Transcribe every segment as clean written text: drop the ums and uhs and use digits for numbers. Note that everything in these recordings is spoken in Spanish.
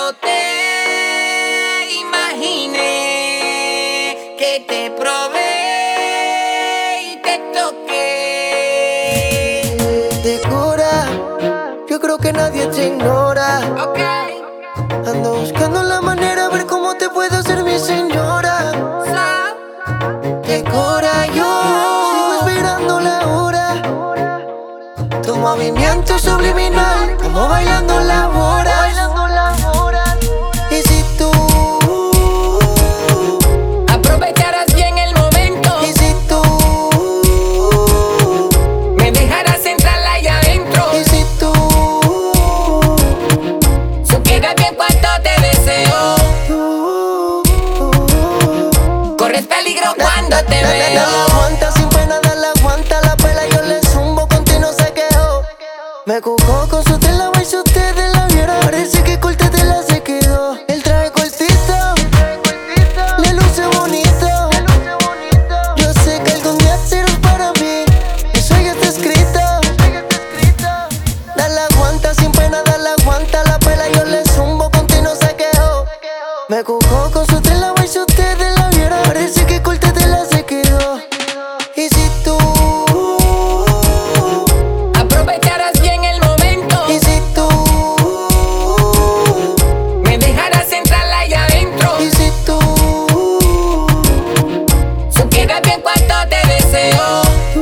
yo te imaginé, que te probé y te toqué. De cura, yo creo que nadie te ignora. Okay. Ando buscando la manera a ver cómo te puedo hacer mi señora. De cura, yo sigo esperando la hora. Tu movimiento subliminal, como bailando la hora. Y si tú aprovecharás bien el momento, y si tú me dejarás entrar allá adentro. y si tú Supieras bien cuánto te deseo. Corres peligro cuando te Dale, veo. aguanta sin pena, dale aguanta. La pela yo le zumbo, contigo se quedó. Me cucó con su tela, y si ustedes la vieran, parece que corte tela se quedó. El traje cortito, le luce bonito. Yo sé que algún día serás para mí, eso ya está escrito. Dale aguanta sin pena, dale aguanta. La pela yo le zumbo, contigo se quedó. Me cucó con su tela, y si ustedes la vieran, parece que corte tela se quedó. Y si tú Aprovecharás bien el momento, y si tú me dejarás entrar allá adentro. y si tú Supieras bien cuánto te deseo.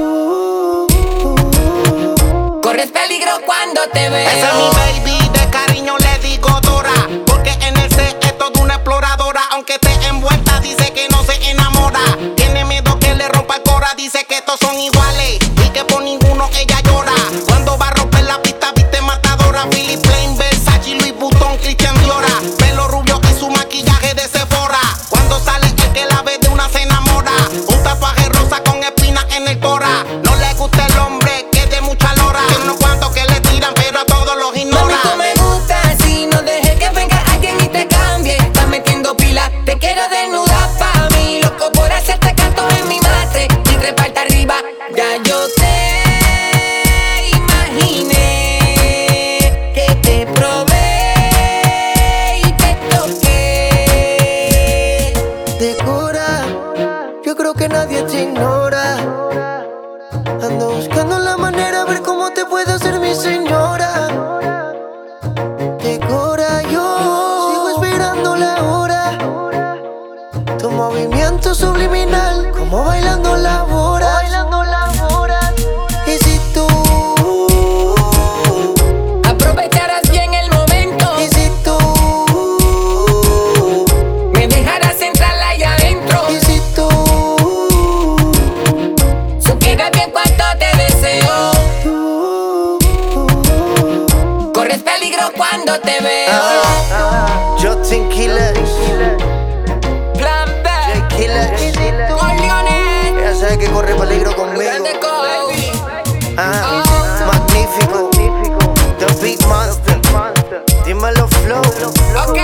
Corres peligro cuando te veo. Esa es mi baby, de cariño le digo Dora, porque en el set es toda una exploradora. Aunque esté envuelta, dice que no se enamora. Tiene miedo que le rompa el cora, dice que todos son iguales y que por ninguno ella llora. Cuando va a romper la pista, viste matadora. Philip Plain, Versace, Louis Vuitton, Christian Diora. Pelo rubio y su maquillaje de Sephora. Cuando sale el que la ve de una se enamora. Un tatuaje rosa con espinas en el cora. No le gusta el hombre que es de mucha lora. Tiene unos cuantos que le tiran, pero a todos los Mami, ignora. tú me gustas así, no dejes que venga alguien y te cambie. Estás metiendo pila, te quiero desnuda pa' mí. Loco por hacerte canto en mi matre y treparte arriba. Ya yo te imaginé, que te probé y te toqué. de cura, yo creo que nadie te ignora. Ando buscando la manera a ver cómo te puedo hacer mi señora. De cura, yo sigo esperando la hora. Tu movimiento subliminal, como bailando la hora. Y si tú Aprovecharás bien el momento, y si tú me dejarás entrar allá adentro. y si tú Supieras bien cuánto te deseo. Corres peligro cuando te veo. Justin Killers, Plan B, J Killers. Corleone, Ya sabes que corre peligro conmigo. grande Kobe. Magnífico, The Big Monster. Dímelo, Flow. Ok.